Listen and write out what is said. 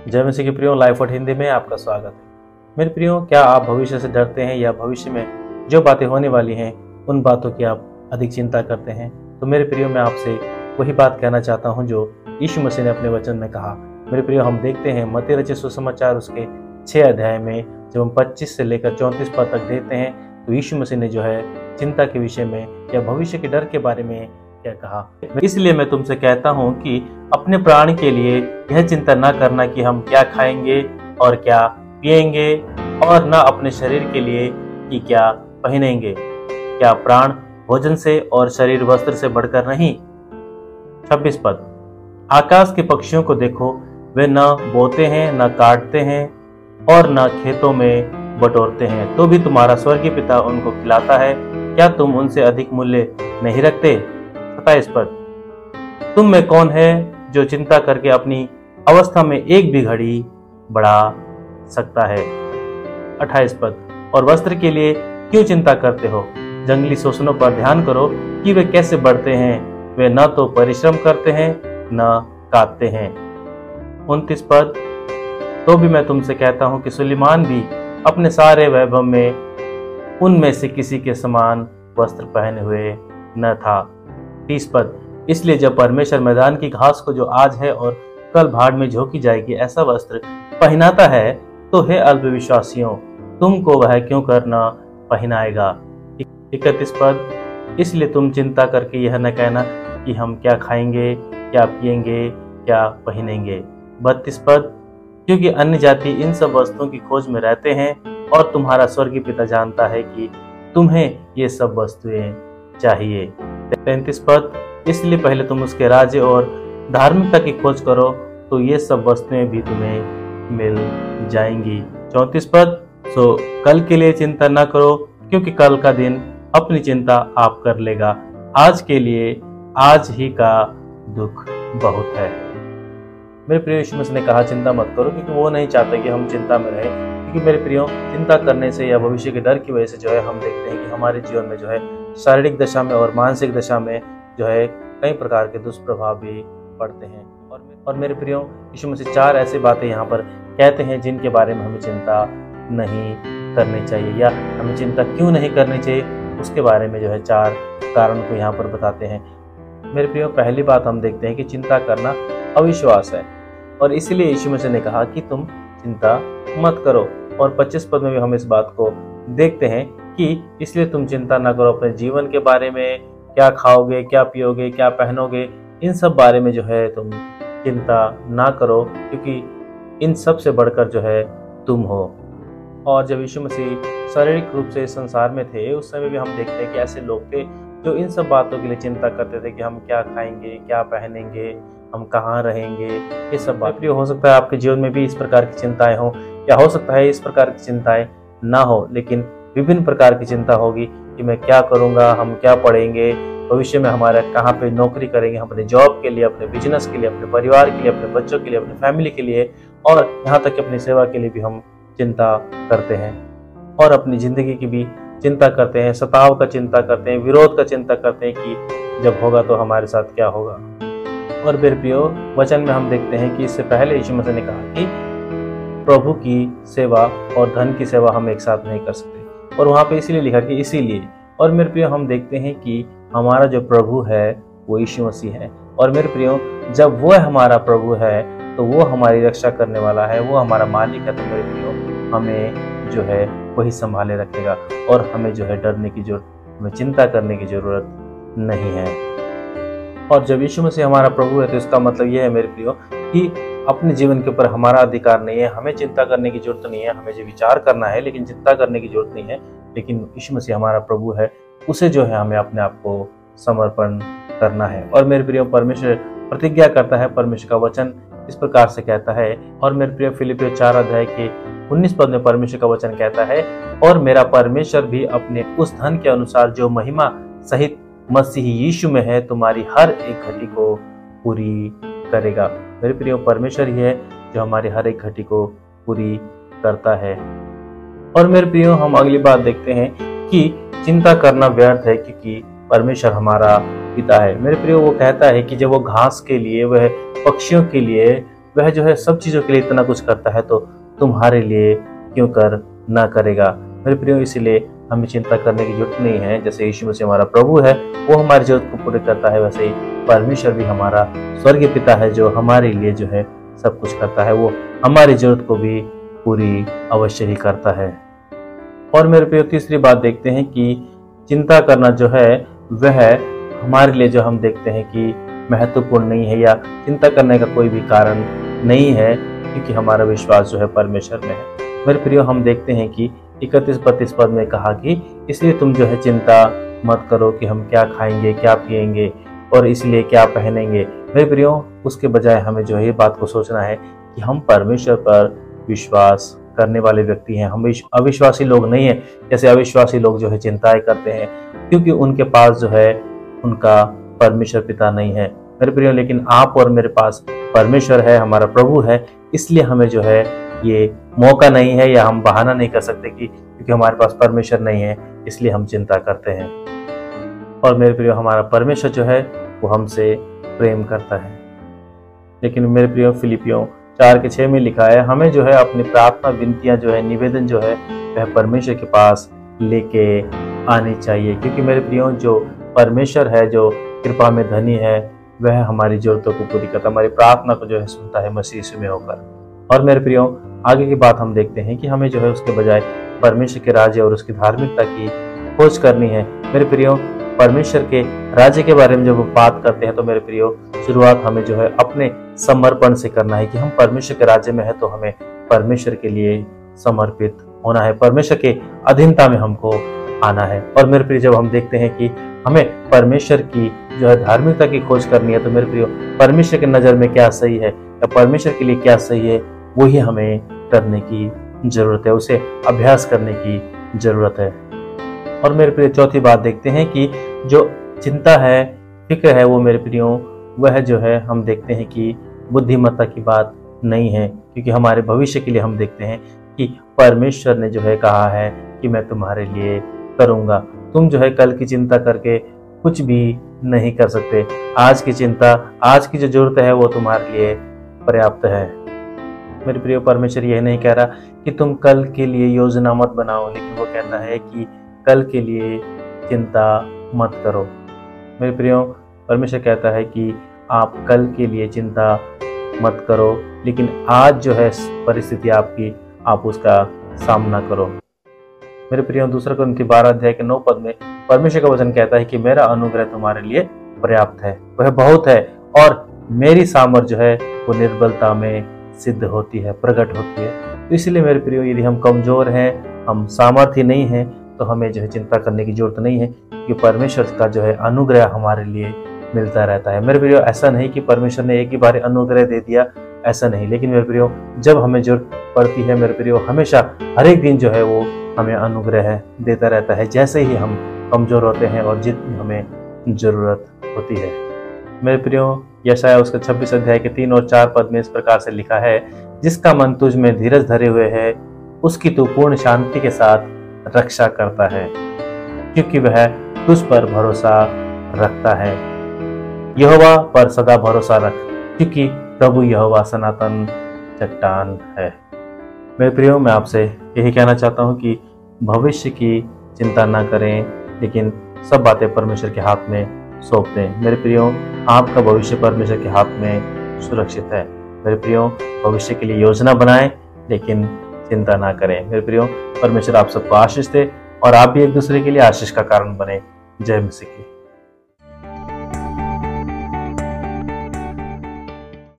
जय मसीह के प्रियो, लाइफ वर्ड हिंदी में आपका स्वागत है। मेरे प्रियो, क्या आप भविष्य से डरते हैं या भविष्य में जो बातें होने वाली हैं उन बातों की आप अधिक चिंता करते हैं? तो मेरे प्रियो, मैं आपसे वही बात कहना चाहता हूं जो यीशु मसीह ने अपने वचन में कहा। मेरे प्रियो, हम देखते हैं मत्ती रचित सुसमाचार उसके 6 अध्याय में जब हम 25 से लेकर 34 पद तक देखते हैं तो यीशु मसीह ने जो है चिंता के विषय में या भविष्य के डर के बारे में क्या कहा। इसलिए मैं तुमसे कहता हूं कि अपने प्राण के लिए यह चिंता न करना कि हम क्या खाएंगे और क्या पिएंगे, और न अपने शरीर के लिए कि क्या पहनेंगे। क्या प्राण भोजन से और शरीर वस्त्र से बढ़कर नहीं? 26 पद, आकाश के पक्षियों को देखो, वे न बोते हैं, न काटते हैं और न खेतों में बटोरते हैं, तो भी तुम्हारा स्वर्गीय पिता उनको खिलाता है। क्या तुम उनसे अधिक मूल्य नहीं रखते? 27 पद, तुम में कौन है जो चिंता करके अपनी अवस्था में एक भी घड़ी बढ़ा सकता है? 28 पद, और वस्त्र के लिए क्यों चिंता करते हो? जंगली शोषणों पर ध्यान करो कि वे कैसे बढ़ते हैं, वे न तो परिश्रम करते हैं न काटते हैं। 29 पद, तो भी मैं तुमसे कहता हूं कि सुलेमान भी अपने सारे वैभव में उनमें से किसी के समान वस्त्र पहने हुए न था। 30 पद, इसलिए जब परमेश्वर मैदान की घास को जो आज है और कल भाड़ में झोंकी जाएगी ऐसा वस्त्र पहनाता है, तो हे अल्पविश्वासियों, तुमको वह क्यों करना पहनाएगा। 31 पद, इसलिए तुम चिंता करके यह न कहना कि हम क्या खाएंगे, क्या पिएंगे, क्या पहनेंगे। 32 पद, क्योंकि अन्य जाति इन सब वस्तुओं की खोज में रहते हैं और तुम्हारा स्वर्गीय पिता जानता है कि तुम्हें ये सब वस्तुएं चाहिए। 33 पद, इसलिए पहले तुम उसके राज्य और धार्मिकता की खोज करो तो ये सब वस्तुएं भी तुम्हें मिल जाएंगी। 34 पद, सो कल के लिए चिंता न करो, क्योंकि कल का दिन अपनी चिंता आप कर लेगा। आज के लिए आज ही का दुख बहुत है। मेरे प्रियो, यीशु मसीह ने कहा चिंता मत करो, क्योंकि वो नहीं चाहता कि हम चिंता में रहें। क्योंकि मेरे प्रियो, चिंता करने से या भविष्य के डर की वजह से जो है हम देखते हैं कि हमारे जीवन में जो है शारीरिक दशा में और मानसिक दशा में जो है कई प्रकार के दुष्प्रभाव भी पड़ते हैं। और मेरे प्रियो, यीशु मसीह 4 ऐसी बातें यहाँ पर कहते हैं जिनके बारे में हमें चिंता नहीं करनी चाहिए, या हमें चिंता क्यों नहीं करनी चाहिए उसके बारे में जो है 4 कारण को यहाँ पर बताते हैं। मेरे प्रियो, पहली बात हम देखते हैं कि चिंता करना अविश्वास है, और इसीलिए यीशु मसीह ने कहा कि तुम चिंता मत करो। और 25 पद में भी हम इस बात को देखते हैं कि इसलिए तुम चिंता ना करो अपने जीवन के बारे में, क्या खाओगे, क्या पियोगे, क्या पहनोगे, इन सब बारे में जो है तुम चिंता ना करो, क्योंकि इन सब से बढ़कर जो है तुम हो। और जब यीशु मसीह शारीरिक रूप से इस संसार में थे, उस समय भी हम देखते हैं कि ऐसे लोग थे जो इन सब बातों के लिए चिंता करते थे कि हम क्या खाएंगे, क्या पहनेंगे, हम कहाँ रहेंगे। ये सब बात हो सकता है आपके जीवन में भी इस प्रकार की चिंताएं हो, या हो सकता है इस प्रकार की चिंताएं ना हो, लेकिन विभिन्न प्रकार की चिंता होगी कि मैं क्या करूंगा, हम क्या पढ़ेंगे, भविष्य में हमारा कहाँ पे नौकरी करेंगे, हम अपने जॉब के लिए, अपने बिजनेस के लिए, अपने परिवार के लिए, अपने बच्चों के लिए, अपने फैमिली के लिए, और यहाँ तक कि अपनी सेवा के लिए भी हम चिंता करते हैं। और अपनी जिंदगी की भी चिंता करते हैं, सताव का चिंता करते हैं, विरोध का चिंता करते हैं कि जब होगा तो हमारे साथ क्या होगा। और मेरे प्रियो, वचन में हम देखते हैं कि इससे पहले यीशु मसीह ने कहा कि प्रभु की सेवा और धन की सेवा हम एक साथ नहीं कर सकते, और वहाँ पे इसीलिए लिखा कि इसीलिए। और मेरे प्रियो, हम देखते हैं कि हमारा जो प्रभु है वो यीशु मसीह है, और मेरे प्रियो, जब वो हमारा प्रभु है तो वो हमारी रक्षा करने वाला है, वो हमारा मालिक है। तो मेरे प्रियो, हमें जो है वही संभाले रखेगा, और हमें जो है डरने की जरूरत, हमें चिंता करने की जरूरत नहीं है। और जब यीशु मसीह हमारा प्रभु है तो इसका मतलब यह है मेरे प्रियो कि अपने जीवन के ऊपर हमारा अधिकार नहीं है, हमें चिंता करने की जरूरत नहीं है, हमें जो विचार करना है लेकिन चिंता करने की जरूरत नहीं है। लेकिन यीशु मसीह हमारा प्रभु है, उसे जो है हमें अपने आप को समर्पण करना है। और मेरे प्रियो, परमेश्वर प्रतिज्ञा करता है, परमेश्वर का वचन इस प्रकार से कहता है। और मेरे प्रियो, फिलिपियों 4 अध्याय के 19 पद में परमेश्वर का वचन कहता है, और मेरा परमेश्वर भी अपने उस धन के अनुसार जो महिमा सहित मसीह यीशु में है तुम्हारी हर एक घटी को पूरी करेगा। मेरे प्रियो, परमेश्वर ही है जो हमारी हर एक घटी को पूरी करता है। और मेरे प्रियो, हम अगली बात देखते हैं कि चिंता करना व्यर्थ है, क्योंकि परमेश्वर हमारा पिता है। मेरे प्रियो, वो कहता है कि जब वो घास के लिए, वह पक्षियों के लिए वह जो है सब चीज़ों के लिए इतना कुछ करता है, तो तुम्हारे लिए क्यों कर ना करेगा। मेरे प्रियो, इसीलिए हमें चिंता करने की जरूरत नहीं है। जैसे यीशु मसीह हमारा प्रभु है, वो हमारी जरूरत को पूरी करता है, वैसे ही परमेश्वर भी हमारा स्वर्गीय पिता है जो हमारे लिए जो है सब कुछ करता है। वो हमारी जरूरत को भी पूरी अवश्य ही करता है। और मेरे प्रियो, तीसरी बात देखते हैं कि चिंता करना जो है वह हमारे लिए जो हम देखते हैं कि महत्वपूर्ण नहीं है, या चिंता करने का कोई भी कारण नहीं है, क्योंकि हमारा विश्वास जो है परमेश्वर में है। मेरे प्रियो, हम देखते हैं कि 31-32 पद में कहा कि इसलिए तुम जो है चिंता मत करो कि हम क्या खाएंगे, क्या पिएंगे और इसलिए क्या पहनेंगे। मेरे प्रियो, उसके बजाय हमें जो है ये बात को सोचना है कि हम परमेश्वर पर विश्वास करने वाले व्यक्ति हैं। हम अविश्वासी लोग नहीं हैं। जैसे अविश्वासी लोग जो है चिंताएं करते हैं क्योंकि उनके पास जो है उनका परमेश्वर पिता नहीं है। मेरे प्रियो, लेकिन आप और मेरे पास परमेश्वर है, हमारा प्रभु है, इसलिए हमें जो है ये मौका नहीं है, या हम बहाना नहीं कर सकते कि क्योंकि हमारे पास परमेश्वर नहीं है इसलिए हम चिंता करते हैं। और मेरे प्रियो, हमारा परमेश्वर जो है वो हमसे प्रेम करता है। लेकिन मेरे प्रियो, फिलिपियों 4:6 में लिखा है, हमें जो है अपनी प्रार्थना, विनतियां जो है, निवेदन जो है वह परमेश्वर के पास लेके आनी चाहिए, क्योंकि मेरे प्रियो, जो परमेश्वर है, जो कृपा में धनी है, वह हमारी जरूरतों को पूरी करता है, हमारी प्रार्थना को जो है सुनता है मसीह यीशु में होकर। और मेरे प्रियो, आगे की बात हम देखते हैं कि हमें जो है उसके बजाय परमेश्वर के राज्य और उसकी धार्मिकता की खोज करनी है। मेरे प्रियो, परमेश्वर के राज्य के बारे में जब हम बात करते हैं तो मेरे प्रियो, शुरुआत हमें जो है अपने समर्पण से करना है कि हम परमेश्वर के राज्य में है तो हमें परमेश्वर के लिए समर्पित होना है, परमेश्वर के अधीनता में हमको आना है। और मेरे प्रियो, जब हम देखते हैं कि हमें परमेश्वर की जो है धार्मिकता की खोज करनी है, तो मेरे प्रियो, परमेश्वर की नज़र में क्या सही है या परमेश्वर के लिए क्या सही है, वही हमें करने की जरूरत है, उसे अभ्यास करने की जरूरत है। और मेरे प्रियो, चौथी बात देखते हैं कि जो चिंता है, फिक्र है, वो मेरे प्रियो, वह जो है हम देखते हैं कि बुद्धिमत्ता की बात नहीं है, क्योंकि हमारे भविष्य के लिए हम देखते हैं कि परमेश्वर ने जो है कहा है कि मैं तुम्हारे लिए करूंगा। तुम जो है कल की चिंता करके कुछ भी नहीं कर सकते। आज की चिंता, आज की जो जरूरत है वो तुम्हारे लिए पर्याप्त है। मेरे प्रियो, परमेश्वर यह नहीं कह रहा कि तुम कल के लिए योजना मत बनाओ, लेकिन वो कहता है कि कल के लिए चिंता मत करो। मेरे प्रियो, परमेश्वर कहता है कि आप कल के लिए चिंता मत करो, लेकिन आज जो है परिस्थिति आपकी, आप उसका सामना करो। मेरे प्रियो, 2 कुरिन्थी 12:9 पद में परमेश्वर का वचन कहता है कि मेरा अनुग्रह तुम्हारे लिए पर्याप्त है, वह बहुत है, और मेरी सामर्थ जो है वो निर्बलता में सिद्ध होती है, प्रकट होती है। तो इसलिए मेरे प्रियो, यदि हम कमजोर हैं, हम सामर्थ्य नहीं हैं, तो हमें जो है चिंता करने की जरूरत नहीं है, क्योंकि परमेश्वर का जो है अनुग्रह हमारे लिए मिलता रहता है। मेरे प्रियो, ऐसा नहीं कि परमेश्वर ने एक ही बार अनुग्रह दे दिया, ऐसा नहीं, लेकिन मेरे प्रियो, जब हमें जरूरत पड़ती है मेरे प्रियो, हमेशा हर एक दिन जो है वो हमें अनुग्रह देता रहता है, जैसे ही हम कमजोर होते हैं और जितनी हमें जरूरत होती है। मेरे प्रियो, यशायाह उसका 26 अध्याय के 3 और 4 पद में इस प्रकार से लिखा है, जिसका मन तुझ में धीरज धरे हुए है, उसकी तू पूर्ण शांति के साथ रक्षा करता है, क्योंकि वह तुझ पर भरोसा रखता है। यहोवा पर सदा भरोसा रख, क्योंकि प्रभु यहोवा सनातन चट्टान है। मेरे प्रियो, मैं आपसे यही कहना चाहता हूँ कि भविष्य की चिंता ना करें, लेकिन सब बातें परमेश्वर के हाथ में सौंप दें। मेरे प्रियो, आपका भविष्य परमेश्वर के हाथ में सुरक्षित है। मेरे प्रियो, भविष्य के लिए योजना बनाएं, लेकिन चिंता ना करें। मेरे प्रियो, परमेश्वर आप सबको आशीष दे और आप भी एक दूसरे के लिए आशीष का कारण बने। जय मसीह की।